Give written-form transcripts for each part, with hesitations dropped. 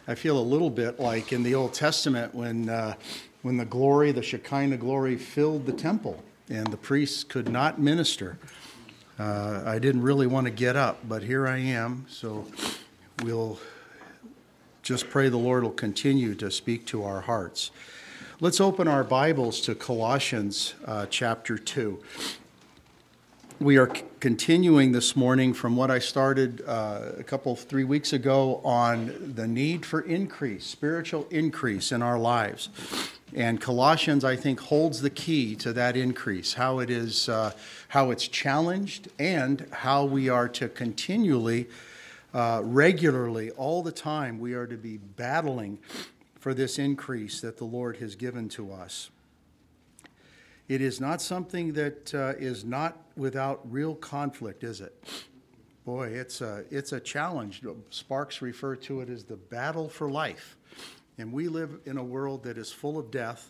I feel a little bit like in the Old Testament when the glory, the Shekinah glory, filled the temple and the priests could not minister. I didn't really want to get up, but here I am. So we'll just pray the Lord will continue to speak to our hearts. Let's open our Bibles to Colossians chapter 2. We are continuing this morning from what I started 3 weeks ago on the need for increase, spiritual increase in our lives. And Colossians, I think, holds the key to that increase, how it's challenged, and how we are to continually, regularly, all the time, we are to be battling for this increase that the Lord has given to us. It is not something that is not without real conflict, is it? Boy, it's a challenge. Sparks refer to it as the battle for life. And we live in a world that is full of death.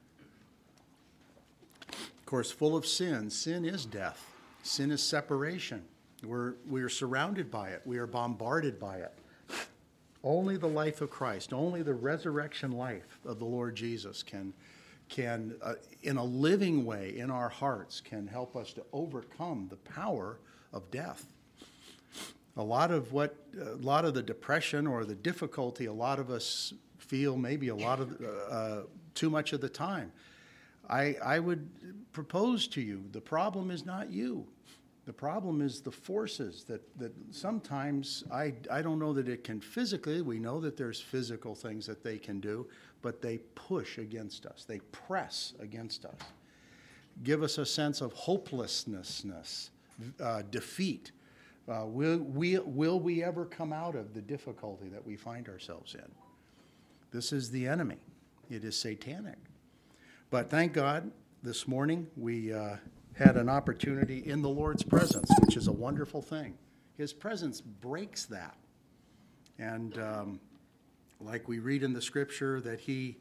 Of course, full of sin. Sin is death. Sin is separation. We're surrounded by it. We are bombarded by it. Only the life of Christ, only the resurrection life of the Lord Jesus can in a living way in our hearts, can help us to overcome the power of death. A lot of the depression or the difficulty a lot of us feel, maybe too much of the time. I would propose to you, the problem is not you. The problem is the forces that sometimes, I don't know that it can physically, we know that there's physical things that they can do, but they push against us. They press against us. Give us a sense of hopelessness, defeat. Will we ever come out of the difficulty that we find ourselves in? This is the enemy. It is satanic. But thank God, this morning we had an opportunity in the Lord's presence, which is a wonderful thing. His presence breaks that. And like we read in the scripture that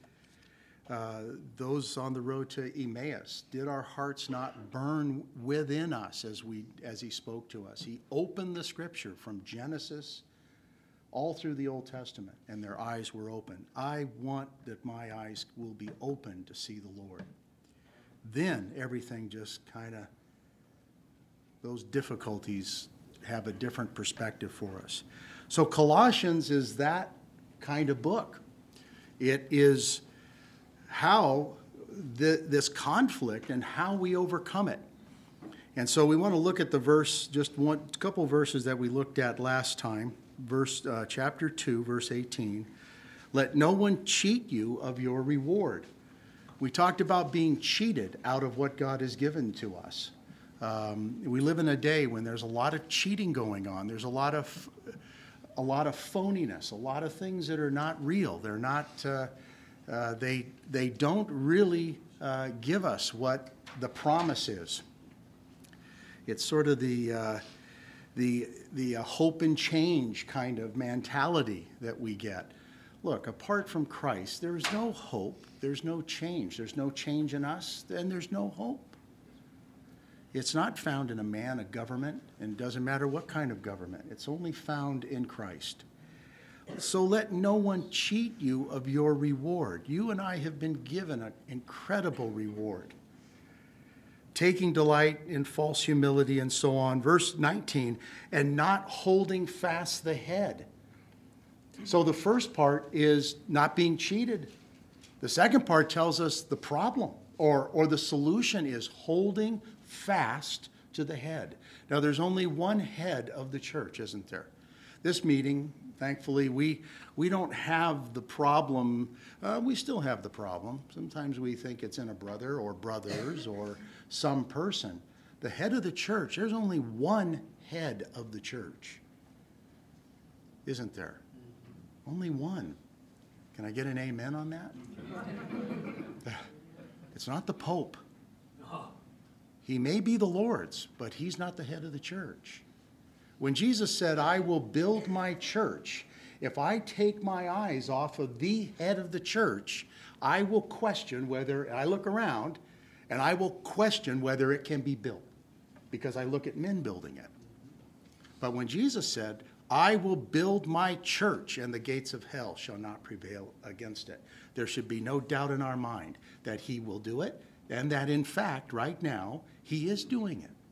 those on the road to Emmaus, did our hearts not burn within us as he spoke to us? He opened the scripture from Genesis all through the Old Testament, and their eyes were open. I want that my eyes will be open to see the Lord. Then everything just those difficulties have a different perspective for us. So Colossians is that kind of book. It is how this conflict and how we overcome it. And so we want to look at the verse, just a couple verses that we looked at last time. Chapter 2, verse 18. Let no one cheat you of your reward. We talked about being cheated out of what God has given to us. We live in a day when there's a lot of cheating going on. There's a lot of phoniness, a lot of things that are not real. They're not. They don't really give us what the promise is. It's sort of the hope and change kind of mentality that we get. Look, apart from Christ, there is no hope. There's no change. There's no change in us, and there's no hope. It's not found in a man, a government, and it doesn't matter what kind of government. It's only found in Christ. So let no one cheat you of your reward. You and I have been given an incredible reward. Taking delight in false humility and so on. Verse 19, and not holding fast the head. So the first part is not being cheated. The second part tells us the problem or the solution is holding fast to the head. Now there's only one head of the church, isn't there? This meeting, thankfully, we don't have the problem. We still have the problem. Sometimes we think it's in a brother or brothers or some person. The head of the church, there's only one head of the church, isn't there? Only one. Can I get an amen on that? It's not the Pope. He may be the Lord's, but he's not the head of the church. When Jesus said, I will build my church, if I take my eyes off of the head of the church, I will question whether, I look around, and I will question whether it can be built, because I look at men building it. But when Jesus said, I will build my church, and the gates of hell shall not prevail against it. There should be no doubt in our mind that he will do it, and that in fact, right now, he is doing it.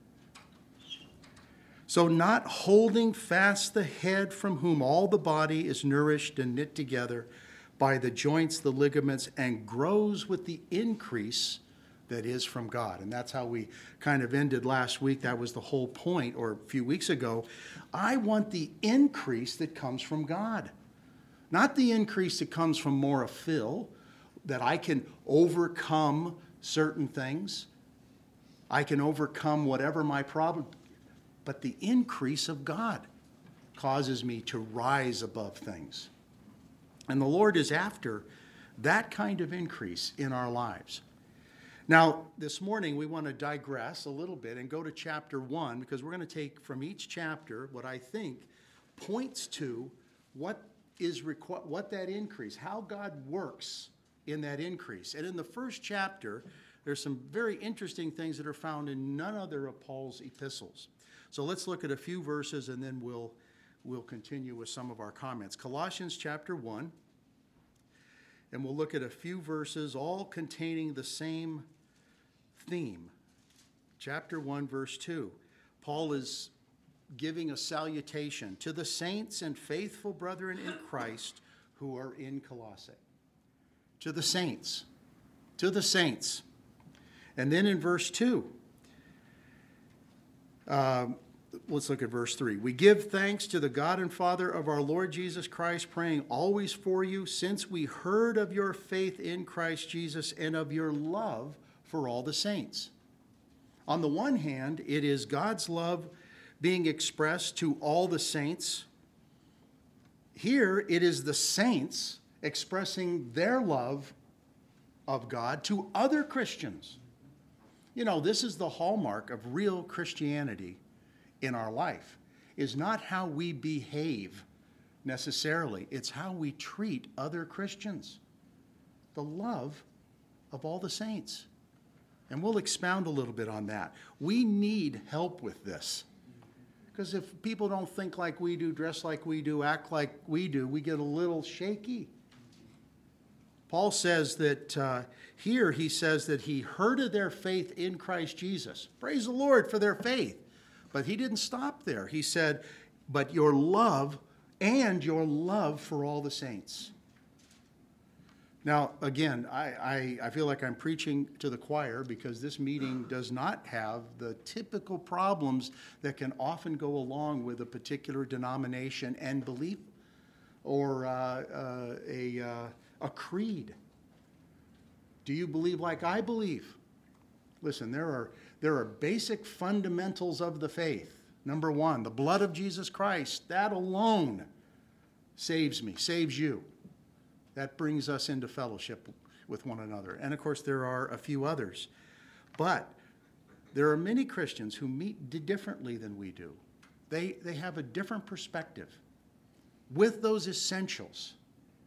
So not holding fast the head, from whom all the body is nourished and knit together by the joints, the ligaments, and grows with the increase that is from God. And that's how we kind of ended last week. That was the whole point, or a few weeks ago. I want the increase that comes from God. Not the increase that comes from more of Phil, that I can overcome certain things. I can overcome whatever my problem. But the increase of God causes me to rise above things. And the Lord is after that kind of increase in our lives. Now, this morning we want to digress a little bit and go to chapter 1, because we're going to take from each chapter what I think points to what that increase, how God works in that increase. And in the first chapter, there's some very interesting things that are found in none other of Paul's epistles. So let's look at a few verses, and then we'll continue with some of our comments. Colossians chapter 1, and we'll look at a few verses, all containing the same theme. Chapter 1, verse 2. Paul is giving a salutation to the saints and faithful brethren in Christ who are in Colossae. To the saints. To the saints. And then in verse 2, let's look at verse 3. We give thanks to the God and Father of our Lord Jesus Christ, praying always for you, since we heard of your faith in Christ Jesus and of your love for all the saints. On the one hand, it is God's love being expressed to all the saints. Here, it is the saints expressing their love of God to other Christians. You know, this is the hallmark of real Christianity in our life, is not how we behave necessarily. It's how we treat other Christians. The love of all the saints. And we'll expound a little bit on that. We need help with this. Because if people don't think like we do, dress like we do, act like we do, we get a little shaky. Paul says that here he says that he heard of their faith in Christ Jesus. Praise the Lord for their faith. But he didn't stop there. He said, but your love and your love for all the saints. Now, again, I feel like I'm preaching to the choir, because this meeting does not have the typical problems that can often go along with a particular denomination and belief, or a creed. Do you believe like I believe? Listen, there are basic fundamentals of the faith. Number one, the blood of Jesus Christ, that alone saves me, saves you. That brings us into fellowship with one another. And of course, there are a few others. But there are many Christians who meet differently than we do. They have a different perspective with those essentials.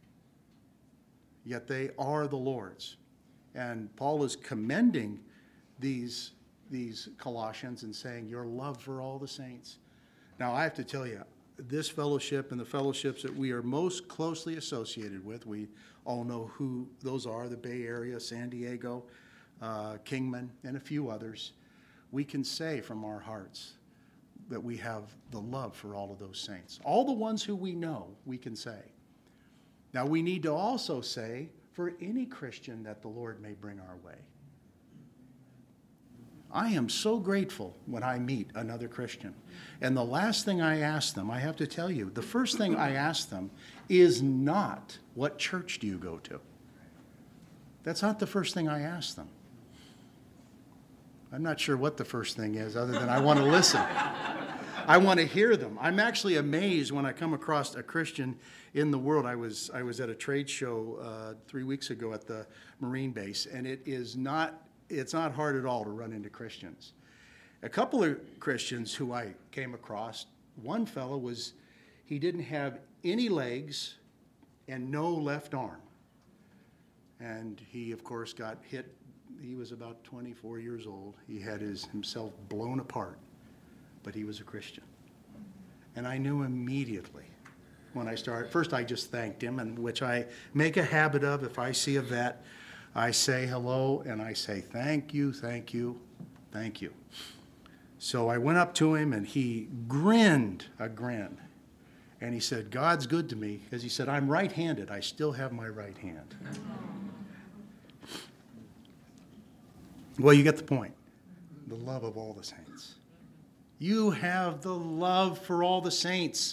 Yet they are the Lord's. And Paul is commending these Colossians and saying, your love for all the saints. Now, I have to tell you, this fellowship and the fellowships that we are most closely associated with, we all know who those are, the Bay Area, San Diego, Kingman, and a few others. We can say from our hearts that we have the love for all of those saints. All the ones who we know, we can say. Now, we need to also say for any Christian that the Lord may bring our way. I am so grateful when I meet another Christian. And the last thing I ask them, I have to tell you, the first thing I ask them is not, what church do you go to? That's not the first thing I ask them. I'm not sure what the first thing is, other than I want to listen. I want to hear them. I'm actually amazed when I come across a Christian in the world. I was at a trade show 3 weeks ago at the Marine base, and it's not hard at all to run into Christians. A couple of Christians who I came across, one fellow he didn't have any legs and no left arm. And he, of course, got hit. He was about 24 years old. He had himself blown apart, but he was a Christian. And I knew immediately when I started. First, I just thanked him, and which I make a habit of. If I see a vet, I say hello, and I say, thank you, thank you, thank you. So I went up to him, and he grinned a grin. And he said, God's good to me. Because he said, I'm right-handed. I still have my right hand. Well, you get the point. The love of all the saints. You have the love for all the saints.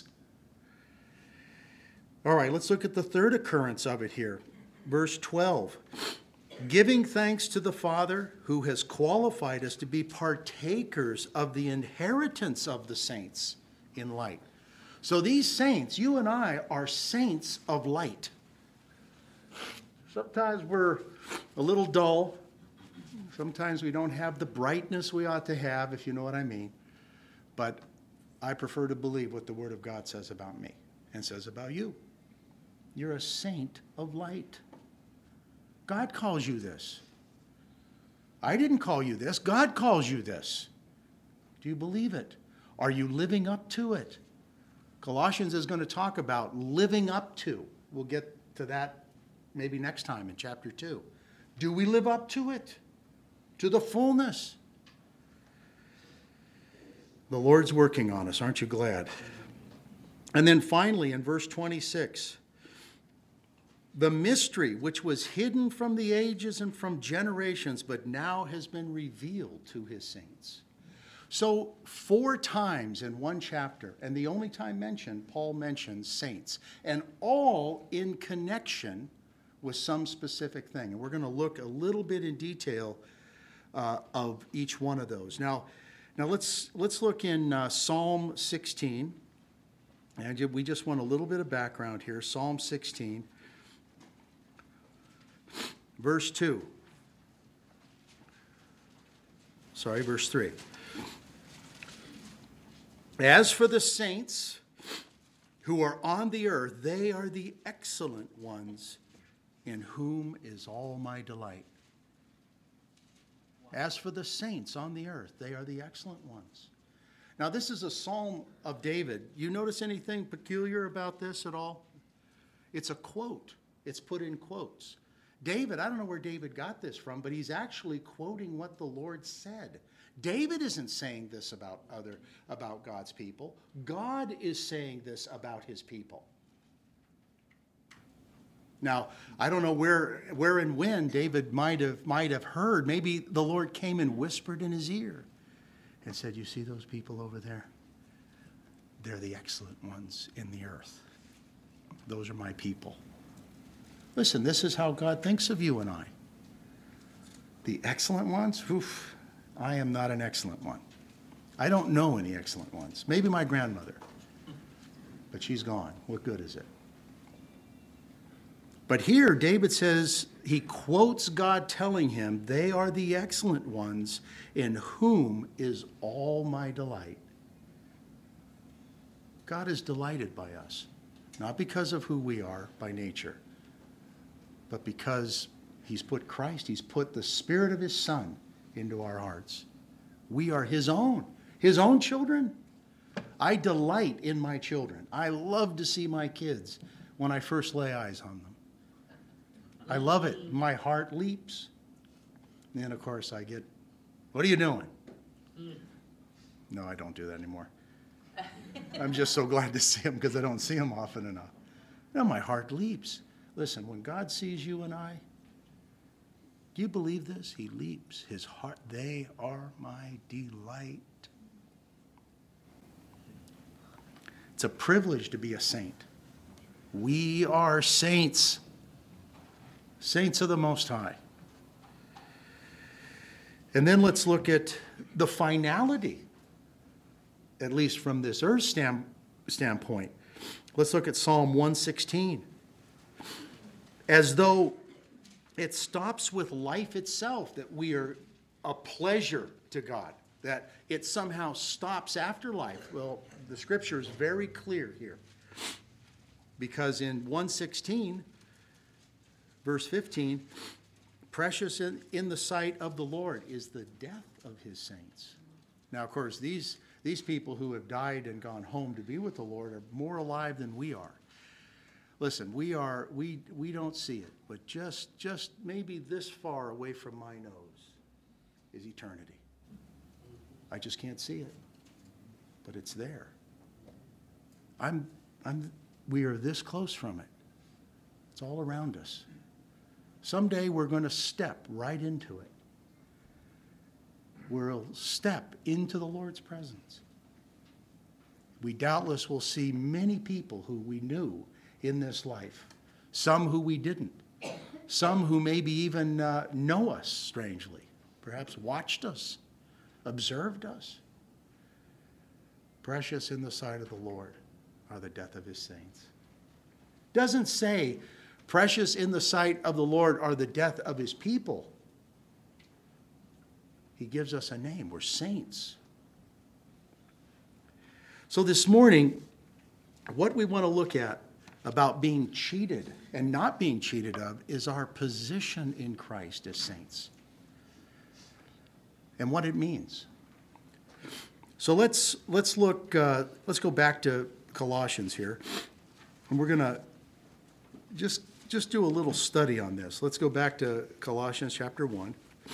All right, let's look at the third occurrence of it here. Verse 12. Giving thanks to the Father who has qualified us to be partakers of the inheritance of the saints in light. So these saints, you and I, are saints of light. Sometimes we're a little dull. Sometimes we don't have the brightness we ought to have, if you know what I mean. But I prefer to believe what the Word of God says about me and says about you. You're a saint of light. God calls you this. I didn't call you this. God calls you this. Do you believe it? Are you living up to it? Colossians is going to talk about living up to. We'll get to that maybe next time in chapter 2. Do we live up to it? To the fullness? The Lord's working on us. Aren't you glad? And then finally in verse 26, the mystery which was hidden from the ages and from generations, but now has been revealed to his saints. So 4 times in one chapter, and the only time mentioned, Paul mentions saints, and all in connection with some specific thing. And we're going to look a little bit in detail of each one of those. Now let's look in Psalm 16, and we just want a little bit of background here. Psalm 16. Verse 2. Verse 3. As for the saints who are on the earth, they are the excellent ones in whom is all my delight. As for the saints on the earth, they are the excellent ones. Now, this is a psalm of David. You notice anything peculiar about this at all? It's a quote. It's put in quotes. David, I don't know where David got this from, but he's actually quoting what the Lord said. David isn't saying this about God's people. God is saying this about his people. Now, I don't know where and when David might have heard. Maybe the Lord came and whispered in his ear and said, you see those people over there? They're the excellent ones in the earth. Those are my people. Listen, this is how God thinks of you and I. The excellent ones? Oof, I am not an excellent one. I don't know any excellent ones. Maybe my grandmother. But she's gone. What good is it? But here, David says, he quotes God telling him, they are the excellent ones in whom is all my delight. God is delighted by us, not because of who we are by nature, but because he's put Christ, he's put the Spirit of his Son into our hearts. We are his own children. I delight in my children. I love to see my kids when I first lay eyes on them. I love it. My heart leaps. And then, of course, I get, what are you doing? No, I don't do that anymore. I'm just so glad to see them because I don't see them often enough. No, my heart leaps. Listen, when God sees you and I, do you believe this? He leaps. His heart, they are my delight. It's a privilege to be a saint. We are saints. Saints of the Most High. And then let's look at the finality, at least from this earth standpoint. Let's look at Psalm 116. As though it stops with life itself, that we are a pleasure to God, that it somehow stops after life. Well, the scripture is very clear here. Because in 116, verse 15, precious in the sight of the Lord is the death of his saints. Now, of course, these These people who have died and gone home to be with the Lord are more alive than we are. Listen, we don't see it, but just maybe this far away from my nose is eternity. I just can't see it, but it's there. We are this close from it. It's all around us. Someday we're going to step right into it. We'll step into the Lord's presence. We doubtless will see many people who we knew in this life, some who we didn't, some who maybe even know us strangely, perhaps watched us, observed us. Precious in the sight of the Lord are the death of his saints. Doesn't say precious in the sight of the Lord are the death of his people. He gives us a name. We're saints. So this morning, what we want to look at about being cheated and not being cheated of is our position in Christ as saints and what it means. So let's go back to Colossians here, and we're going to just do a little study on this. Let's go back to Colossians chapter 1.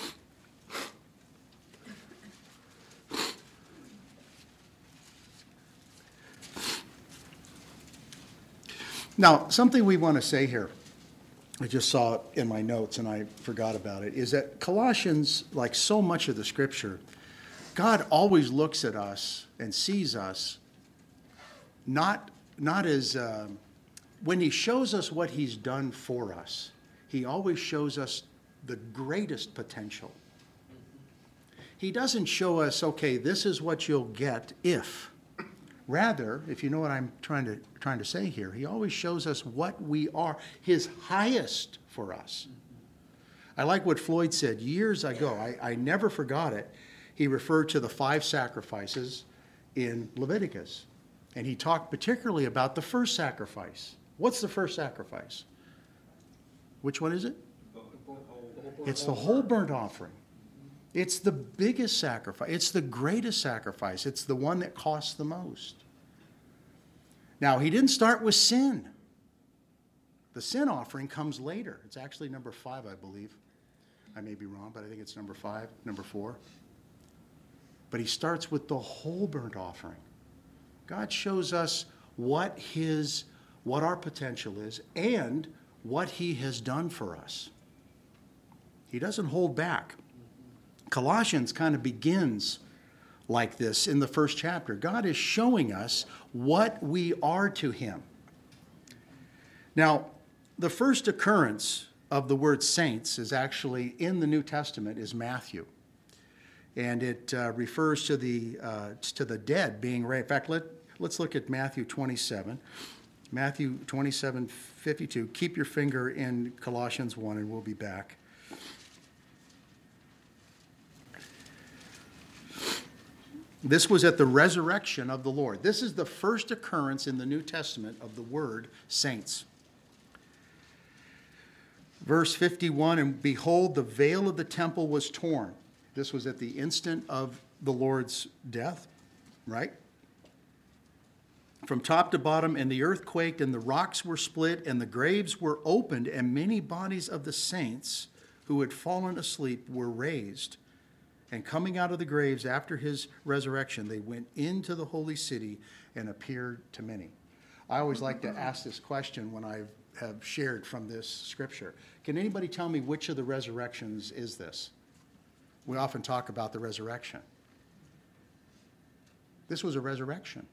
Now, something we want to say here, I just saw it in my notes and I forgot about it, is that Colossians, like so much of the Scripture, God always looks at us and sees us not as, when he shows us what he's done for us, he always shows us the greatest potential. He doesn't show us, okay, this is what you'll get if. Rather, if you know what I'm trying to say here, he always shows us what we are, his highest for us. I like what Floyd said years ago. I never forgot it. He referred to the 5 sacrifices in Leviticus. And he talked particularly about the first sacrifice. What's the first sacrifice? Which one is it? It's the whole burnt offering. It's the biggest sacrifice. It's the greatest sacrifice. It's the one that costs the most. Now, he didn't start with sin. The sin offering comes later. It's actually number 5, I believe. I may be wrong, but I think it's number 5, number 4. But he starts with the whole burnt offering. God shows us what our potential is and what he has done for us. He doesn't hold back. Colossians kind of begins like this in the first chapter. God is showing us what we are to him. Now, the first occurrence of the word saints is actually in the New Testament is Matthew. And it refers to the dead being raised. In fact, let's look at Matthew 27. Matthew 27:52. Keep your finger in Colossians 1 and we'll be back. This was at the resurrection of the Lord. This is the first occurrence in the New Testament of the word saints. Verse 51, and behold, the veil of the temple was torn. This was at the instant of the Lord's death, right? From top to bottom, and the earth quaked, and the rocks were split, and the graves were opened, and many bodies of the saints who had fallen asleep were raised. And coming out of the graves after his resurrection, they went into the holy city and appeared to many. I always like to ask this question when I have shared from this scripture. Can anybody tell me which of the resurrections is this? We often talk about the resurrection. This was a resurrection.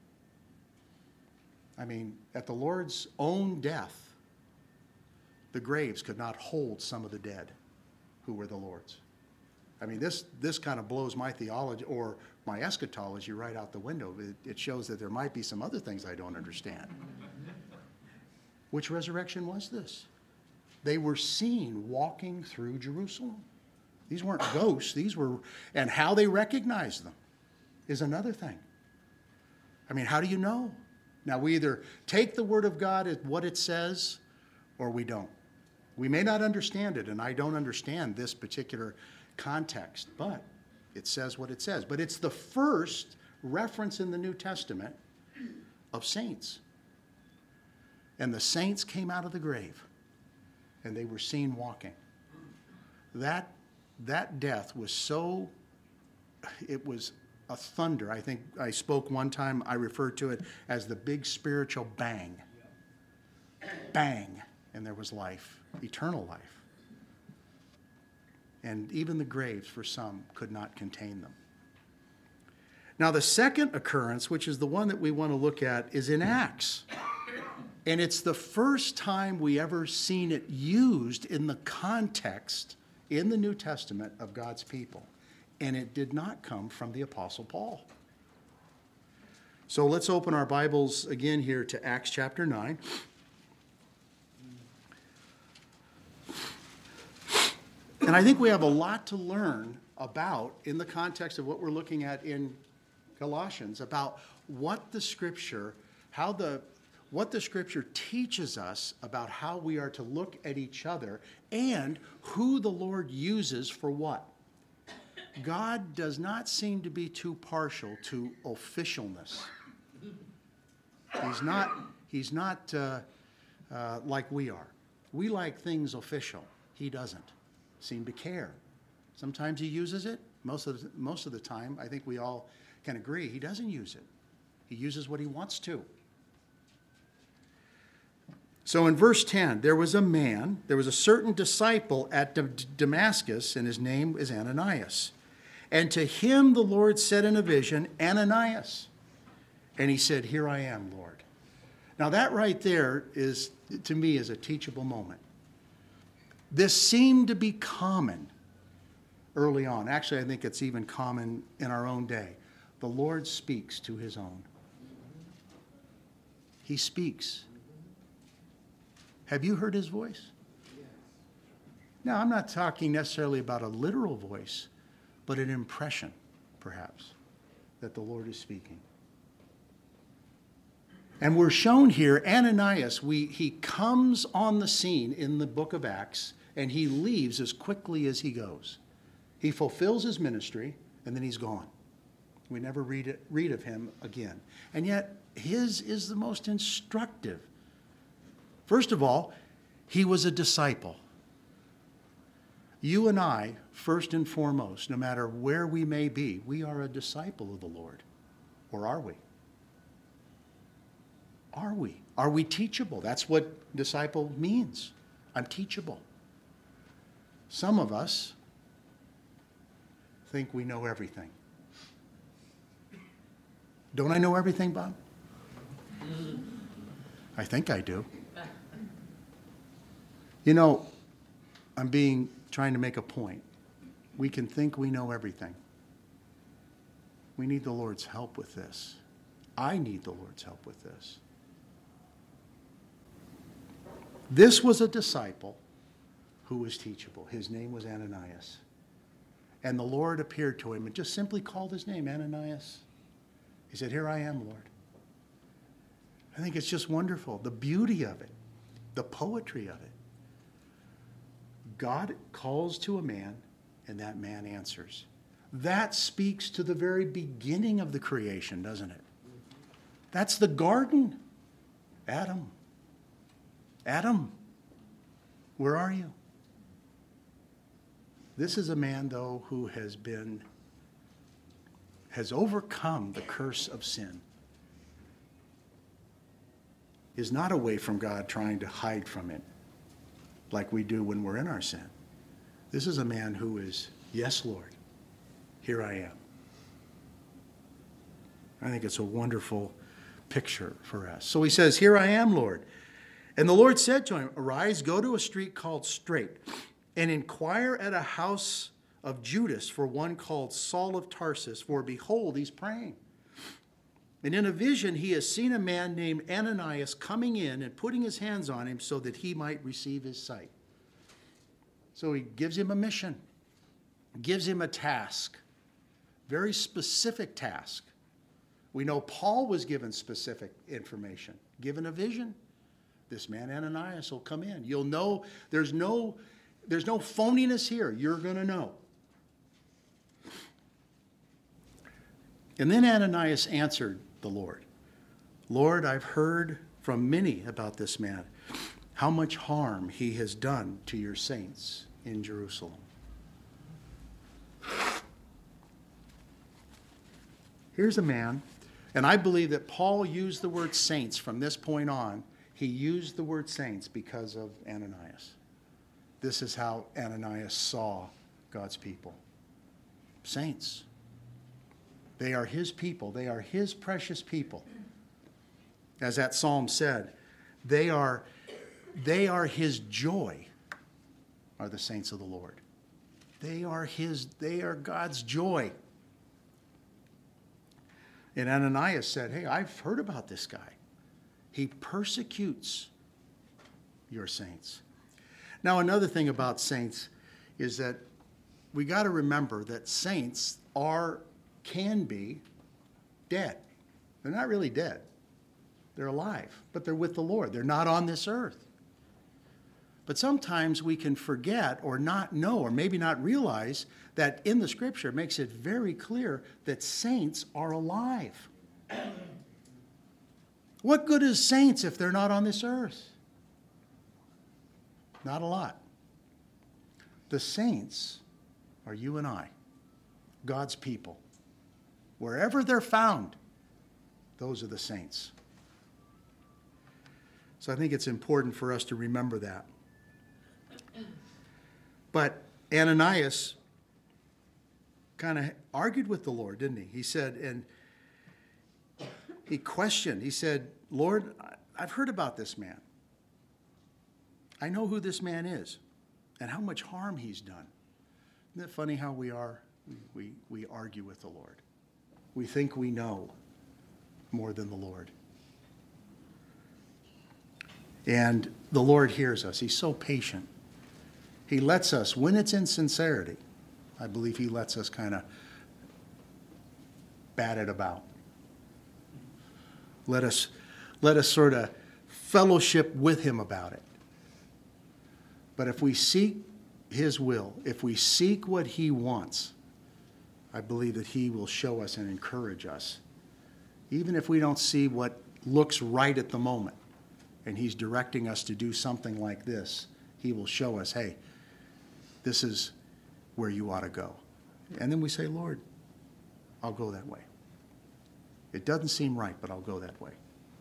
I mean, at the Lord's own death, the graves could not hold some of the dead who were the Lord's. I mean, this kind of blows my theology or my eschatology right out the window. It shows that there might be some other things I don't understand. Which resurrection was this? They were seen walking through Jerusalem. These weren't ghosts. And how they recognized them is another thing. I mean, how do you know? Now, we either take the Word of God as what it says or we don't. We may not understand it, and I don't understand this particular context, but it says what it says. But it's the first reference in the New Testament of saints. And the saints came out of the grave, and they were seen walking. That death was so, it was a thunder. I think I spoke one time, I referred to it as the big spiritual bang. Bang, and there was life, eternal life. And even the graves, for some, could not contain them. Now, the second occurrence, which is the one that we want to look at, is in Acts. And it's the first time we ever seen it used in the context in the New Testament of God's people. And it did not come from the Apostle Paul. So let's open our Bibles again here to Acts chapter 9. And I think we have a lot to learn about, in the context of what we're looking at in Colossians, about what the Scripture, what the Scripture teaches us about how we are to look at each other and who the Lord uses for what. God does not seem to be too partial to officialness. He's not like we are. We like things official. He doesn't seem to care. Sometimes he uses it. Most of the time, I think we all can agree, he doesn't use it. He uses what he wants to. So in verse 10, there was a certain disciple at Damascus, and his name is Ananias. And to him the Lord said in a vision, Ananias. And he said, here I am, Lord. Now that right there is, to me, is a teachable moment. This seemed to be common early on. Actually, I think it's even common in our own day. The Lord speaks to his own. He speaks. Have you heard his voice? Now, I'm not talking necessarily about a literal voice, but an impression, perhaps, that the Lord is speaking. And we're shown here, Ananias, he comes on the scene in the book of Acts, and he leaves as quickly as he goes. He fulfills his ministry, and then he's gone. We never read of him again. And yet, his is the most instructive. First of all, he was a disciple. You and I, first and foremost, no matter where we may be, we are a disciple of the Lord. Or are we? Are we? Are we teachable? That's what disciple means. I'm teachable. Some of us think we know everything. Don't I know everything, Bob? I think I do. You know, I'm trying to make a point. We can think we know everything. We need the Lord's help with this. I need the Lord's help with this. This was a disciple who was teachable. His name was Ananias. And the Lord appeared to him and just simply called his name, Ananias. He said, here I am, Lord. I think it's just wonderful. The beauty of it, the poetry of it. God calls to a man, and that man answers. That speaks to the very beginning of the creation, doesn't it? That's the garden. Adam. Adam, where are you? This is a man, though, who has overcome the curse of sin. Is not away from God trying to hide from it like we do when we're in our sin. This is a man who is, yes, Lord, here I am. I think it's a wonderful picture for us. So he says, here I am, Lord. And the Lord said to him, arise, go to a street called Straight, and inquire at a house of Judas for one called Saul of Tarsus, for behold, he's praying. And in a vision, he has seen a man named Ananias coming in and putting his hands on him so that he might receive his sight. So he gives him a mission, gives him a task, very specific task. We know Paul was given specific information, given a vision. This man Ananias will come in. You'll know there's no phoniness here. You're going to know. And then Ananias answered the Lord, Lord, I've heard from many about this man, how much harm he has done to your saints in Jerusalem. Here's a man, and I believe that Paul used the word saints from this point on. He used the word saints because of Ananias. This is how Ananias saw God's people. Saints. They are his people. They are his precious people. As that psalm said, they are his joy, are the saints of the Lord. They are God's joy. And Ananias said, hey, I've heard about this guy. He persecutes your saints. Now, another thing about saints is that we got to remember that saints can be dead. They're not really dead. They're alive, but they're with the Lord. They're not on this earth. But sometimes we can forget or not know or maybe not realize that in the Scripture it makes it very clear that saints are alive. What good is saints if they're not on this earth? Not a lot. The saints are you and I, God's people. Wherever they're found, those are the saints. So I think it's important for us to remember that. But Ananias kind of argued with the Lord, didn't he? He said, and he questioned. He said, Lord, I've heard about this man. I know who this man is and how much harm he's done. Isn't it funny how we are? We argue with the Lord. We think we know more than the Lord. And the Lord hears us. He's so patient. He lets us, when it's in sincerity, I believe he lets us kind of bat it about. Let us sort of fellowship with him about it. But if we seek his will, if we seek what he wants, I believe that he will show us and encourage us. Even if we don't see what looks right at the moment, and he's directing us to do something like this, he will show us, hey, this is where you ought to go. And then we say, Lord, I'll go that way. It doesn't seem right, but I'll go that way.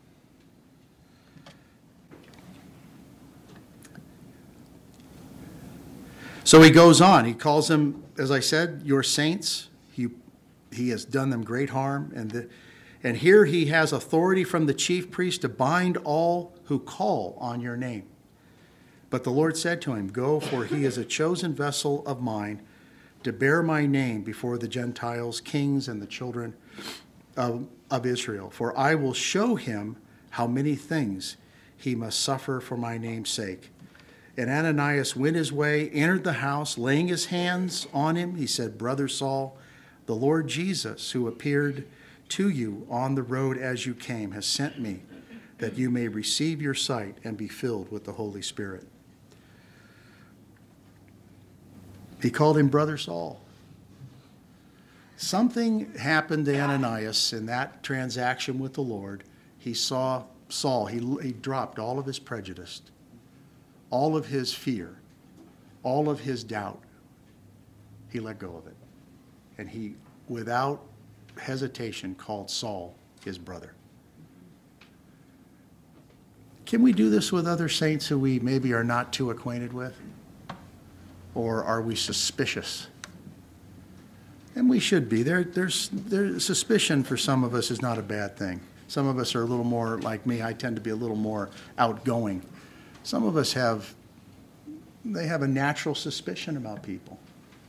So he goes on. He calls them, as I said, your saints. He has done them great harm. And here he has authority from the chief priest to bind all who call on your name. But the Lord said to him, go, for he is a chosen vessel of mine to bear my name before the Gentiles, kings, and the children of Israel. For I will show him how many things he must suffer for my name's sake. And Ananias went his way, entered the house, laying his hands on him. He said, Brother Saul, the Lord Jesus, who appeared to you on the road as you came, has sent me, that you may receive your sight and be filled with the Holy Spirit. He called him Brother Saul. Something happened to Ananias in that transaction with the Lord. He saw Saul. He dropped all of his prejudice, all of his fear, all of his doubt. He let go of it. And he, without hesitation, called Saul his brother. Can we do this with other saints who we maybe are not too acquainted with? Or are we suspicious? And we should be. There's suspicion for some of us is not a bad thing. Some of us are a little more like me. I tend to be a little more outgoing. Some of us have a natural suspicion about people.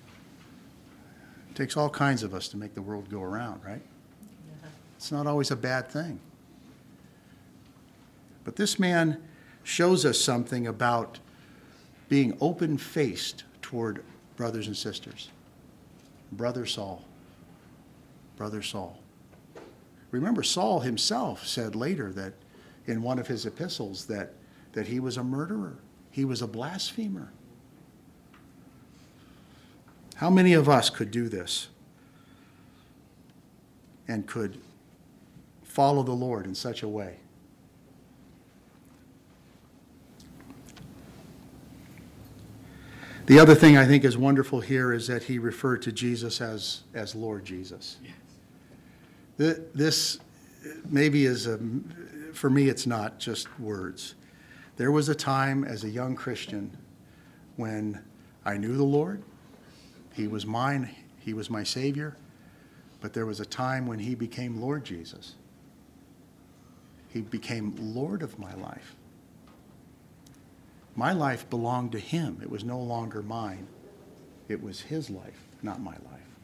It takes all kinds of us to make the world go around, right? It's not always a bad thing. But this man shows us something about being open-faced toward brothers and sisters. Brother Saul. Brother Saul. Remember, Saul himself said later that in one of his epistles that he was a murderer. He was a blasphemer. How many of us could do this? and could follow the Lord in such a way. The other thing I think is wonderful here is that he referred to Jesus as Lord Jesus. Yes. This maybe for me, it's not just words. There was a time as a young Christian when I knew the Lord. He was mine. He was my Savior. But there was a time when he became Lord Jesus. He became Lord of my life. My life belonged to him. It was no longer mine. It was his life, not my life.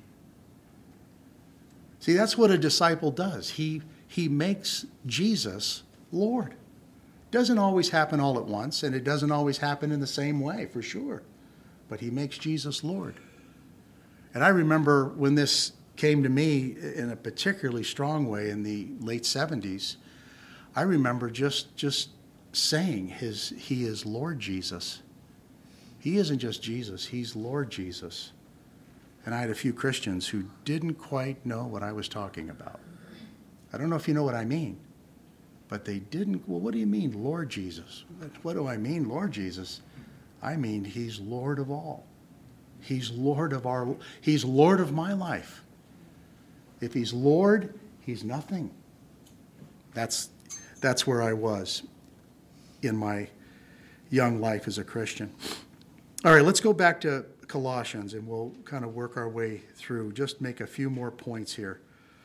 See, that's what a disciple does. He makes Jesus Lord. It doesn't always happen all at once, and it doesn't always happen in the same way, for sure. But he makes Jesus Lord. And I remember when this came to me in a particularly strong way in the late 70s, I remember just saying he is Lord Jesus. He isn't just Jesus, he's Lord Jesus. And I had a few Christians who didn't quite know what I was talking about. I don't know if you know what I mean, but they didn't. Well, what do you mean, Lord Jesus? What do I mean, Lord Jesus? I mean, he's Lord of all. He's Lord of my life. If he's Lord, he's nothing. That's where I was in my young life as a Christian. All right, let's go back to Colossians, and we'll kind of work our way through. Just make a few more points here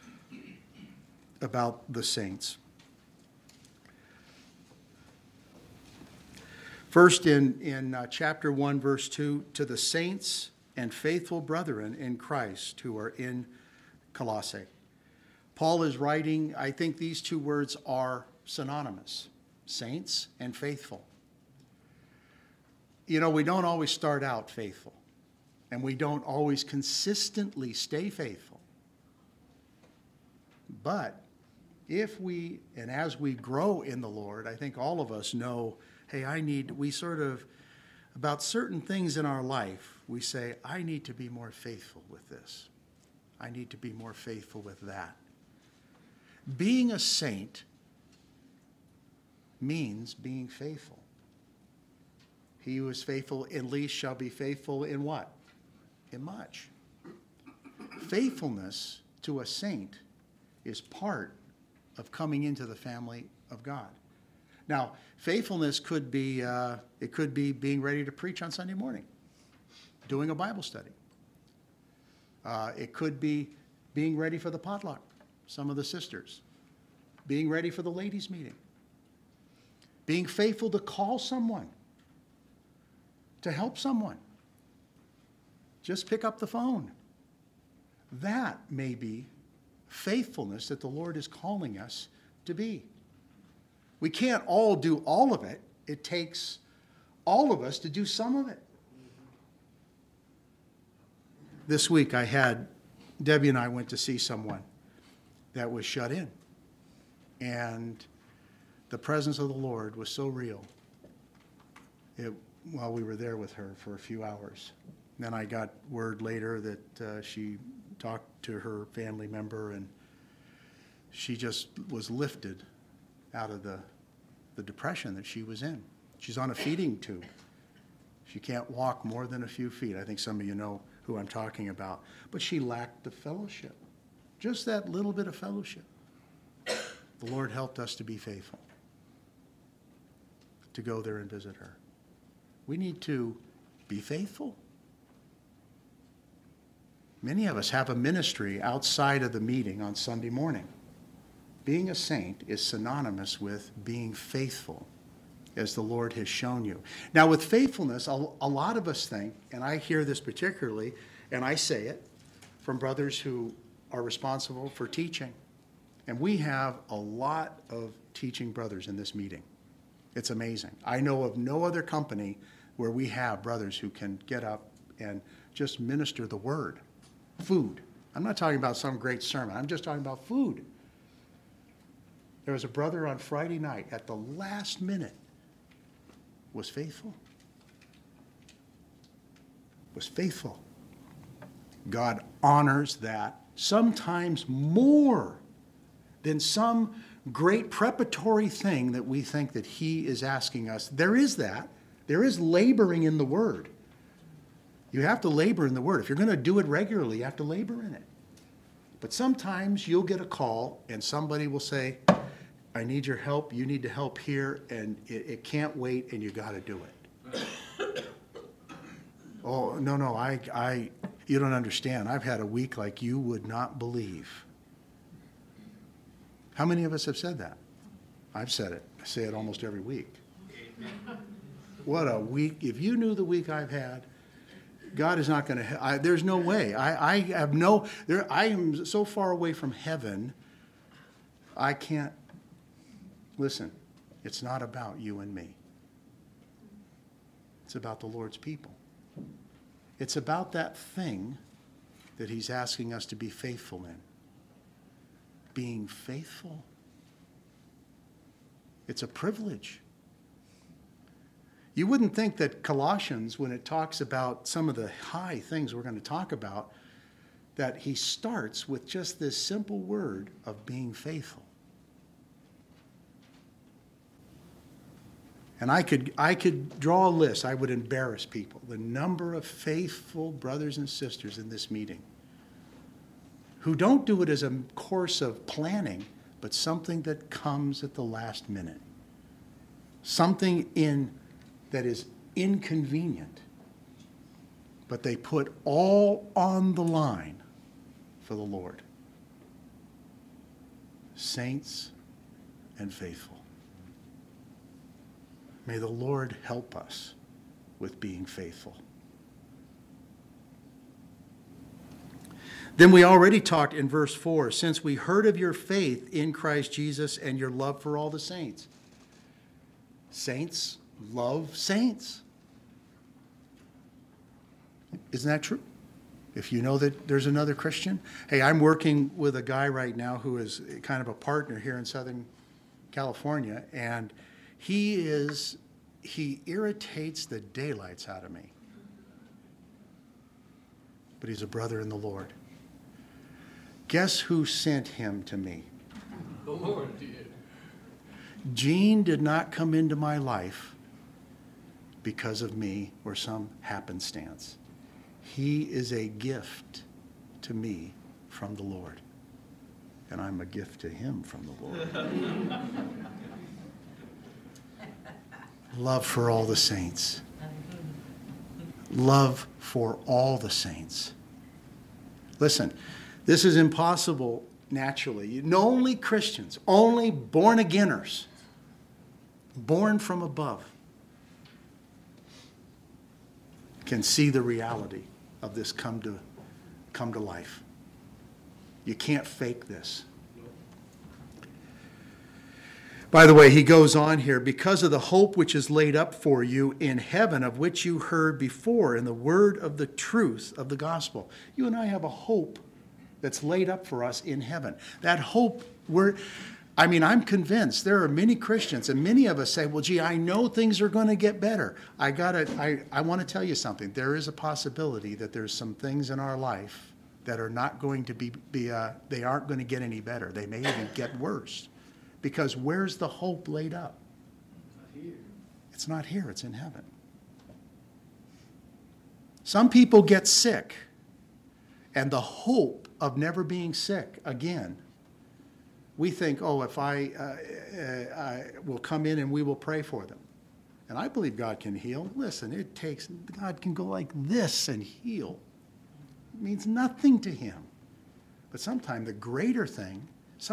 about the saints. First, in chapter 1, verse 2, to the saints and faithful brethren in Christ who are in Colossae. Paul is writing, I think these two words are synonymous, saints and faithful. You know, we don't always start out faithful, and we don't always consistently stay faithful. But if we, and as we grow in the Lord, I think all of us know, hey, about certain things in our life, we say, I need to be more faithful with this. I need to be more faithful with that. Being a saint means being faithful. He who is faithful in least shall be faithful in what? In much. Faithfulness to a saint is part of coming into the family of God. Now, faithfulness could be being ready to preach on Sunday morning, doing a Bible study. It could be being ready for the potluck, some of the sisters, being ready for the ladies' meeting, being faithful to call someone, to help someone. Just pick up the phone. That may be faithfulness that the Lord is calling us to be. We can't all do all of it. It takes all of us to do some of it. This week Debbie and I went to see someone that was shut in. And the presence of the Lord was so real while we were there with her for a few hours. Then I got word later that she talked to her family member, and she just was lifted out of the depression that she was in. She's on a feeding tube. She can't walk more than a few feet. I think some of you know who I'm talking about. But she lacked the fellowship, just that little bit of fellowship. The Lord helped us to be faithful, to go there and visit her. We need to be faithful. Many of us have a ministry outside of the meeting on Sunday morning. Being a saint is synonymous with being faithful, as the Lord has shown you. Now, with faithfulness, a lot of us think, and I hear this particularly, and I say it from brothers who are responsible for teaching, and we have a lot of teaching brothers in this meeting. It's amazing. I know of no other company where we have brothers who can get up and just minister the word. Food. I'm not talking about some great sermon. I'm just talking about food. There was a brother on Friday night at the last minute was faithful. Was faithful. God honors that sometimes more than some great preparatory thing that we think that he is asking us. There is that. There is laboring in the Word. You have to labor in the Word. If you're going to do it regularly, you have to labor in it. But sometimes you'll get a call and somebody will say, I need your help, you need to help here, and it can't wait, and you got to do it. Oh, no, you don't understand. I've had a week like you would not believe. How many of us have said that? I've said it. I say it almost every week. What a week. If you knew the week I've had, God is not going to, there's no way. I am so far away from heaven, I can't. Listen, it's not about you and me. It's about the Lord's people. It's about that thing that he's asking us to be faithful in. Being faithful. It's a privilege. You wouldn't think that Colossians, when it talks about some of the high things we're going to talk about, that he starts with just this simple word of being faithful. And I could draw a list. I would embarrass people. The number of faithful brothers and sisters in this meeting who don't do it as a course of planning, but something that comes at the last minute. Something that is inconvenient, but they put all on the line for the Lord. Saints and faithful. May the Lord help us with being faithful. Then we already talked in verse 4, since we heard of your faith in Christ Jesus and your love for all the saints. Saints love saints. Isn't that true? If you know that there's another Christian. Hey, I'm working with a guy right now who is kind of a partner here in Southern California, and he irritates the daylights out of me. But he's a brother in the Lord. Guess who sent him to me? The Lord did. Gene did not come into my life because of me or some happenstance. He is a gift to me from the Lord. And I'm a gift to him from the Lord. Love for all the saints. Love for all the saints. Listen, this is impossible naturally. Only Christians, only born-againers, born from above, can see the reality of this come to life. You can't fake this. By the way, he goes on here, because of the hope which is laid up for you in heaven, of which you heard before in the word of the truth of the gospel. You and I have a hope that's laid up for us in heaven. That hope, I'm convinced there are many Christians, and many of us say, well, gee, I know things are going to get better. I want to tell you something. There is a possibility that there's some things in our life that are not going to they aren't going to get any better. They may even get worse. Because where's the hope laid up? It's not here, it's in heaven. Some people get sick, and the hope of never being sick again, we think, if I will come in and we will pray for them. And I believe God can heal. Listen, God can go like this and heal. It means nothing to him. But sometimes the greater thing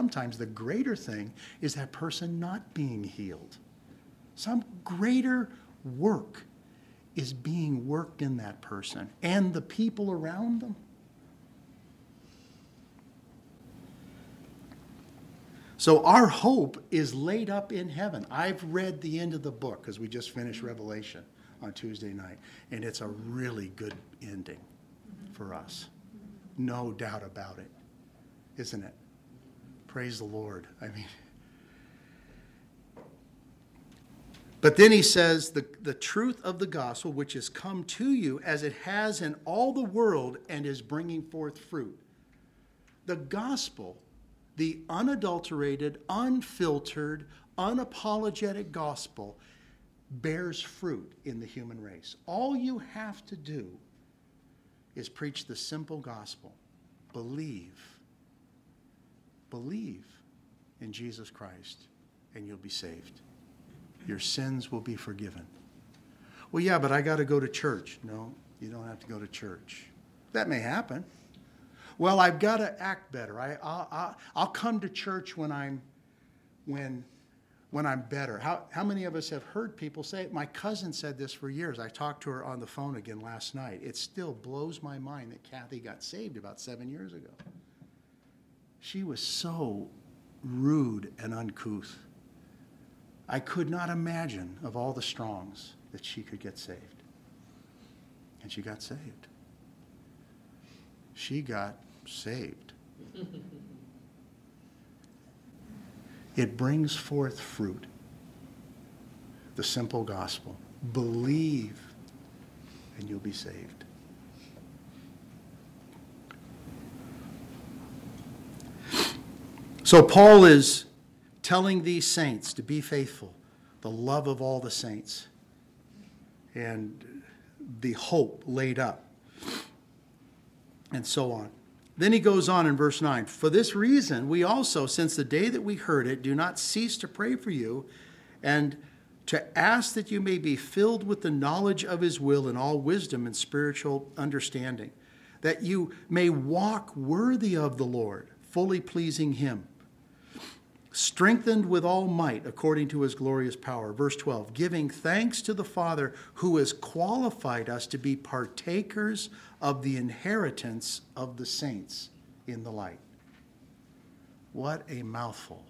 is that person not being healed. Some greater work is being worked in that person and the people around them. So our hope is laid up in heaven. I've read the end of the book because we just finished Revelation on Tuesday night, and it's a really good ending for us. No doubt about it, isn't it? Praise the Lord. But then he says, the truth of the gospel, which has come to you as it has in all the world and is bringing forth fruit. The gospel, the unadulterated, unfiltered, unapologetic gospel, bears fruit in the human race. All you have to do is preach the simple gospel. Believe in Jesus Christ, and you'll be saved. Your sins will be forgiven. Well, yeah, but I got to go to church. No, you don't have to go to church. That may happen. Well, I've got to act better. I'll come to church when I'm better. How many of us have heard people say it? My cousin said this for years. I talked to her on the phone again last night. It still blows my mind that Kathy got saved about 7 years ago. She was so rude and uncouth. I could not imagine of all the Strongs that she could get saved. And she got saved. She got saved. It brings forth fruit. The simple gospel. Believe and you'll be saved. So Paul is telling these saints to be faithful, the love of all the saints, and the hope laid up, and so on. Then he goes on in verse 9, "For this reason we also, since the day that we heard it, do not cease to pray for you, and to ask that you may be filled with the knowledge of his will in all wisdom and spiritual understanding, that you may walk worthy of the Lord, fully pleasing him, strengthened with all might according to his glorious power." Verse 12, "Giving thanks to the Father who has qualified us to be partakers of the inheritance of the saints in the light." What a mouthful.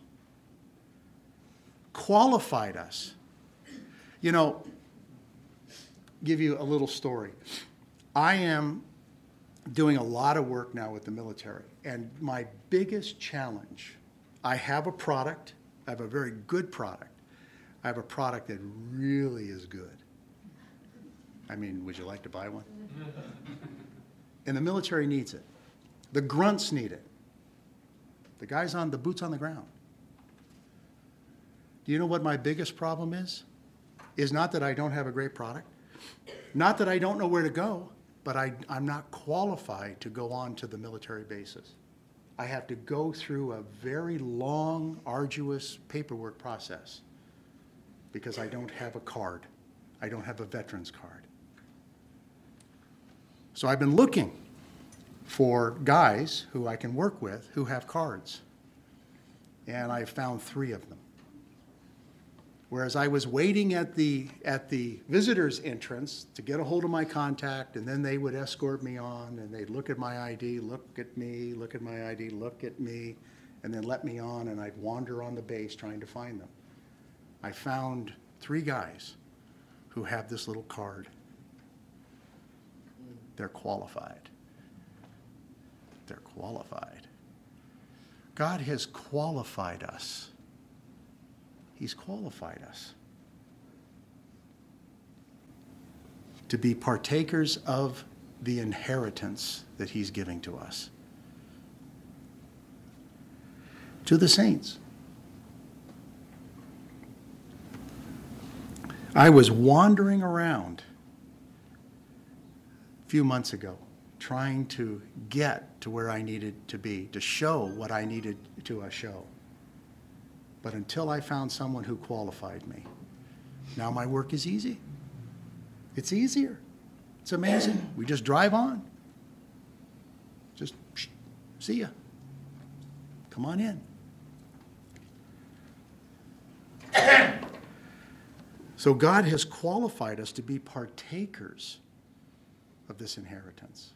Qualified us. You know, give you a little story. I am doing a lot of work now with the military, and my biggest challenge, I have a product. I have a very good product. I have a product that really is good. I mean, would you like to buy one? And the military needs it. The grunts need it. The guys on the boots on the ground. Do you know what my biggest problem is? Is not that I don't have a great product, not that I don't know where to go, but I'm not qualified to go on to the military bases. I have to go through a very long, arduous paperwork process because I don't have a card. I don't have a veteran's card. So I've been looking for guys who I can work with who have cards. And I found 3 of them. Whereas I was waiting at the visitor's entrance to get a hold of my contact, and then they would escort me on, and they'd look at my ID, look at me, look at my ID, look at me, and then let me on, and I'd wander on the base trying to find them. I found 3 guys who have this little card. They're qualified. They're qualified. God has qualified us. He's qualified us to be partakers of the inheritance that he's giving to us. To the saints. I was wandering around a few months ago trying to get to where I needed to be, to show what I needed to show. But until I found someone who qualified me, now my work is easy. It's easier. It's amazing. We just drive on. Just see ya. Come on in. So God has qualified us to be partakers of this inheritance.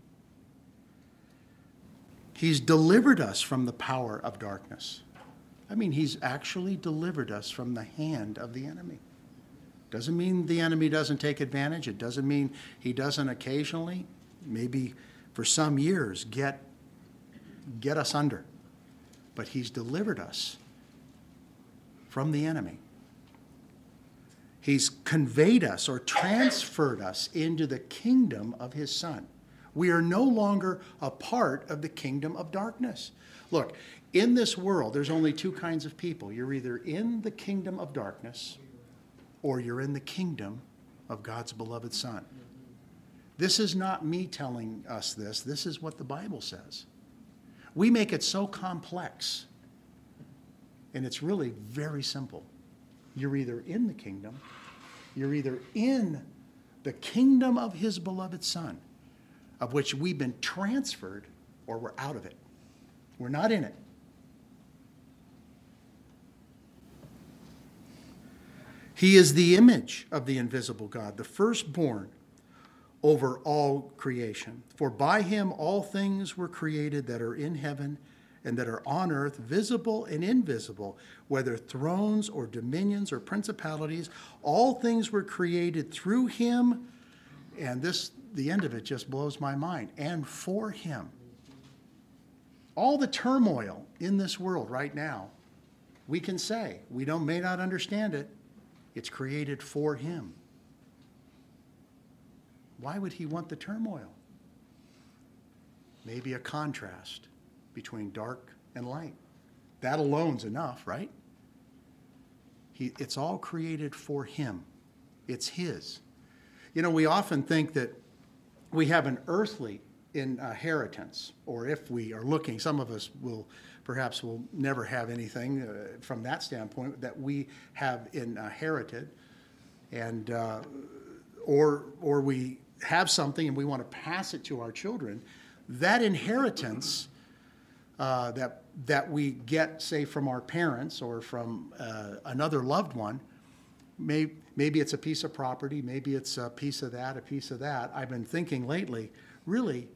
He's delivered us from the power of darkness. I mean, he's actually delivered us from the hand of the enemy. Doesn't mean the enemy doesn't take advantage. It doesn't mean he doesn't occasionally, maybe for some years, get us under. But he's delivered us from the enemy. He's conveyed us or transferred us into the kingdom of his Son. We are no longer a part of the kingdom of darkness. Look, in this world, there's only two kinds of people. You're either in the kingdom of darkness or you're in the kingdom of God's beloved Son. This is not me telling us this. This is what the Bible says. We make it so complex, and it's really very simple. You're either in the kingdom, you're either in the kingdom of his beloved Son, of which we've been transferred, or we're out of it. We're not in it. He is the image of the invisible God, the firstborn over all creation. For by him all things were created that are in heaven and that are on earth, visible and invisible, whether thrones or dominions or principalities. All things were created through him, and the end of it just blows my mind, and for him. All the turmoil in this world right now, we can say, we may not understand it, it's created for him. Why would he want the turmoil? Maybe a contrast between dark and light. That alone's enough, right? It's all created for him. It's his. You know, we often think that we have an earthly inheritance, or if we are looking, some of us will never have anything from that standpoint that we have inherited, and or we have something and we want to pass it to our children. That inheritance that we get, say, from our parents or from another loved one, maybe it's a piece of property, maybe it's a piece of that, a piece of that. I've been thinking lately, really,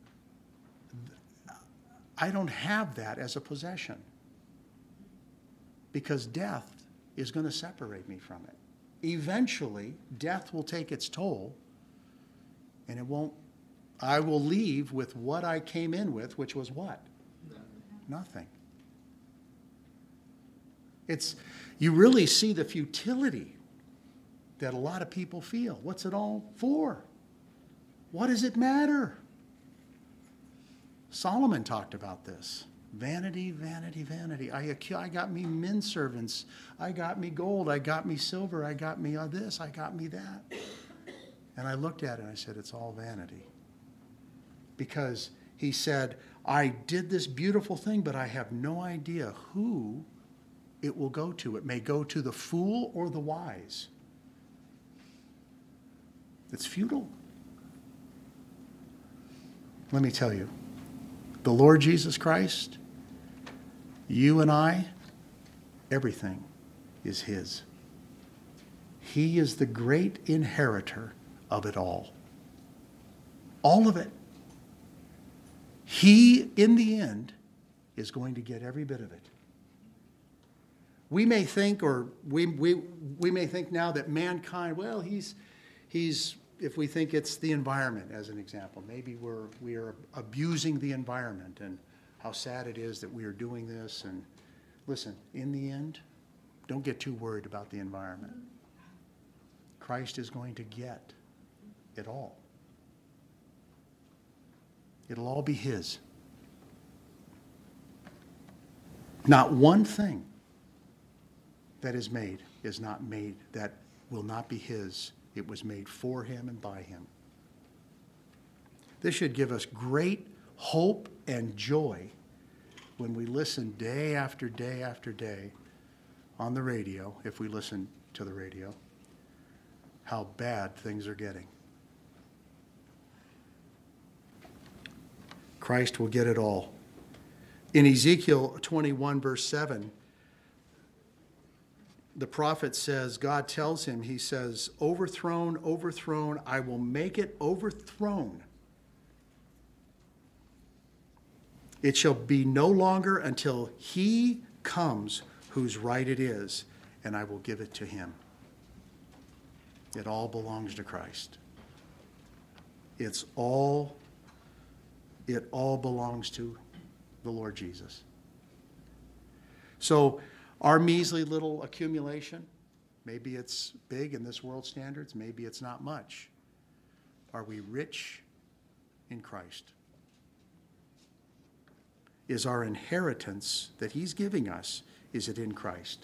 I don't have that as a possession, because death is going to separate me from it. Eventually, death will take its toll, and I will leave with what I came in with, which was what? Nothing. You really see the futility that a lot of people feel. What's it all for? What does it matter? Solomon talked about this. Vanity, vanity, vanity. I got me men servants. I got me gold. I got me silver. I got me this. I got me that. And I looked at it and I said, it's all vanity. Because he said, I did this beautiful thing, but I have no idea who it will go to. It may go to the fool or the wise. It's futile. Let me tell you, the Lord Jesus Christ, you and I, everything is his. He is the great inheritor of it all. All of it. He, in the end, is going to get every bit of it. We may think, or we may think now that mankind, well, he's if we think it's the environment as an example, maybe we are abusing the environment and how sad it is that we are doing this. And listen, in the end, don't get too worried about the environment. Christ is going to get it all. It'll all be his. Not one thing that is not made that will not be his. It was made for him and by him. This should give us great hope and joy when we listen day after day after day on the radio, if we listen to the radio, how bad things are getting. Christ will get it all. In Ezekiel 21, verse 7, the prophet says, God tells him, he says, overthrown, overthrown, I will make it overthrown. It shall be no longer until he comes whose right it is, and I will give it to him. It all belongs to Christ. It all belongs to the Lord Jesus. So our measly little accumulation, maybe it's big in this world's standards, maybe it's not much. Are we rich in Christ? Is our inheritance that he's giving us, is it in Christ?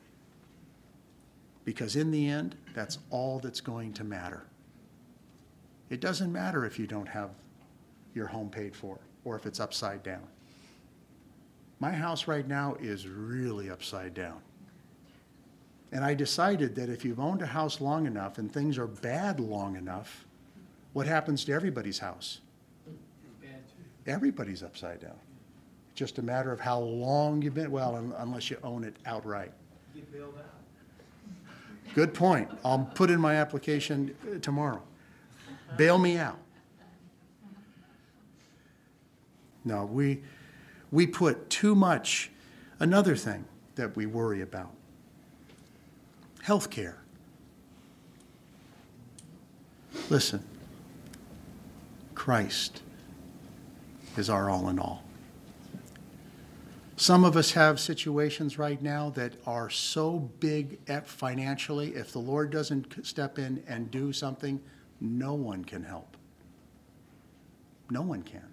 Because in the end, that's all that's going to matter. It doesn't matter if you don't have your home paid for or if it's upside down. My house right now is really upside down. And I decided that if you've owned a house long enough and things are bad long enough, what happens to everybody's house? Everybody's upside down. Just a matter of how long you've been, well, unless you own it outright. Get bailed out. Good point. I'll put in my application tomorrow. Bail me out. No, we put too much. Another thing that we worry about, health care. Listen, Christ is our all in all. Some of us have situations right now that are so big financially, if the Lord doesn't step in and do something, no one can help. No one can.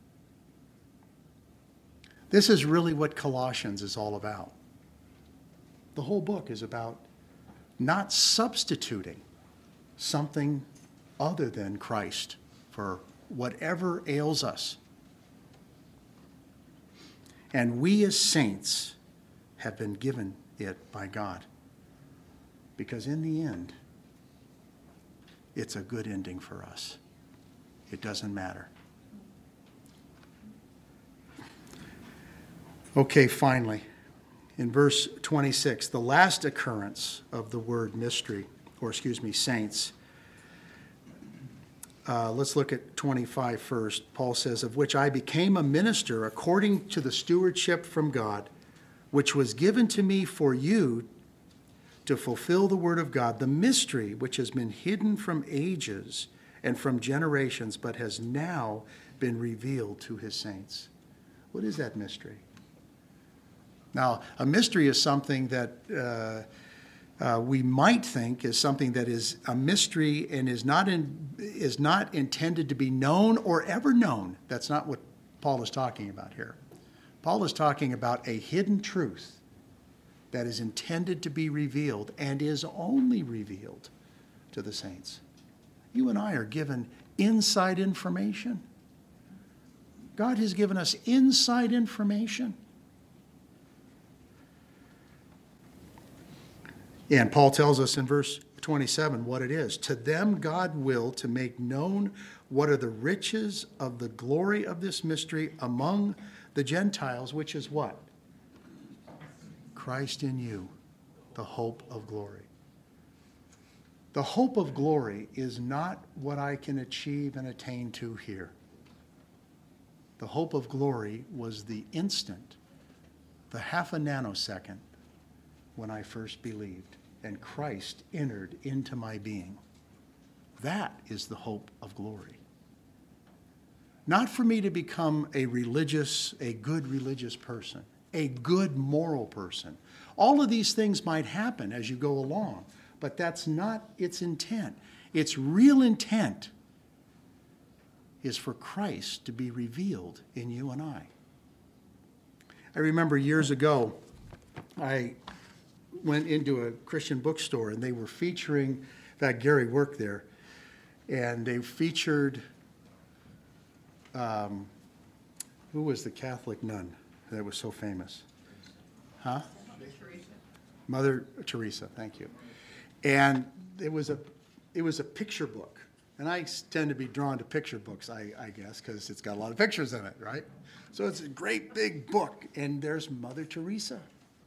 This is really what Colossians is all about. The whole book is about not substituting something other than Christ for whatever ails us. And we as saints have been given it by God. Because in the end, it's a good ending for us. It doesn't matter. Okay, finally, in verse 26, the last occurrence of the word mystery, saints. Let's look at 25 first. Paul says, of which I became a minister according to the stewardship from God, which was given to me for you to fulfill the word of God, the mystery which has been hidden from ages and from generations, but has now been revealed to his saints. What is that mystery? Now, a mystery is something that we might think is something that is a mystery and is not intended to be known or ever known. That's not what Paul is talking about here. Paul is talking about a hidden truth that is intended to be revealed and is only revealed to the saints. You and I are given inside information. God has given us inside information. And Paul tells us in verse 27 what it is. To them God will to make known what are the riches of the glory of this mystery among the Gentiles, which is what? Christ in you, the hope of glory. The hope of glory is not what I can achieve and attain to here. The hope of glory was the instant, the half a nanosecond, when I first believed and Christ entered into my being. That is the hope of glory. Not for me to become a good religious person, a good moral person. All of these things might happen as you go along, but that's not its intent. Its real intent is for Christ to be revealed in you and I. I remember years ago, I went into a Christian bookstore and they were featuring, in fact, Gary worked there, and they featured, who was the Catholic nun that was so famous? Huh? Mother Teresa, thank you. And it was a picture book. And I tend to be drawn to picture books, I guess, because it's got a lot of pictures in it, right? So it's a great big book, and there's Mother Teresa.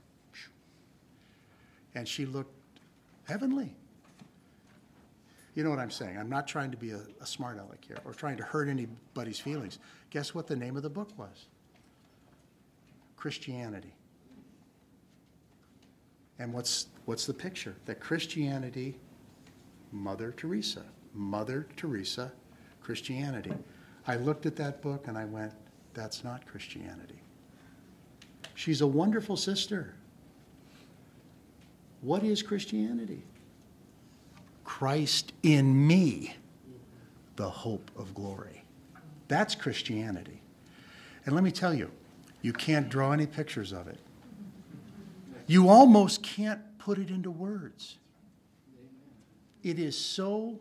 And she looked heavenly. You know what I'm saying? I'm not trying to be a smart aleck here or trying to hurt anybody's feelings. Guess what the name of the book was? Christianity. And what's the picture? That Christianity, Mother Teresa. Mother Teresa, Christianity. I looked at that book and I went, that's not Christianity. She's a wonderful sister. What is Christianity? Christ in me, the hope of glory. That's Christianity. And let me tell you, you can't draw any pictures of it. You almost can't put it into words. It is so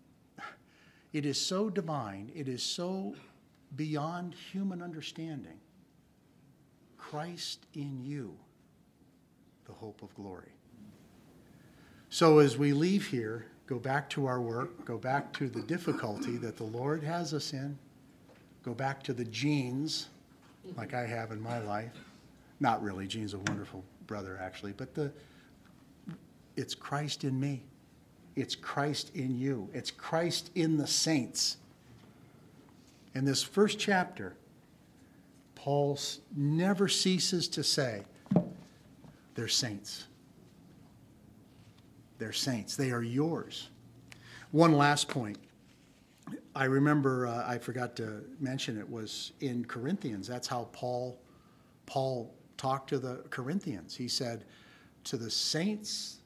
divine. It is so beyond human understanding. Christ in you, the hope of glory. So as we leave here, go back to our work, go back to the difficulty that the Lord has us in, go back to the genes, like I have in my life. Not really, Gene's a wonderful brother actually, but it's Christ in me. It's Christ in you. It's Christ in the saints. In this first chapter, Paul never ceases to say, they're saints. They're saints. They are yours. One last point. I remember, I forgot to mention it, was in Corinthians. That's how Paul talked to the Corinthians. He said, to the saints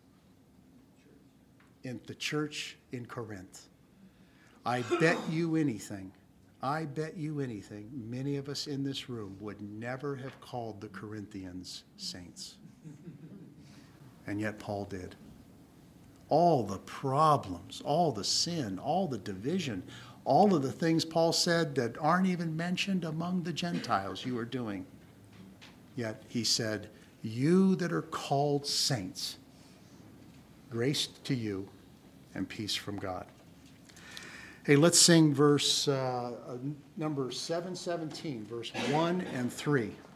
in the church in Corinth, I bet you anything, many of us in this room would never have called the Corinthians saints. And yet Paul did. All the problems, all the sin, all the division, all of the things Paul said that aren't even mentioned among the Gentiles you are doing. Yet he said, you that are called saints, grace to you and peace from God. Hey, let's sing verse number 717, verse 1 and 3.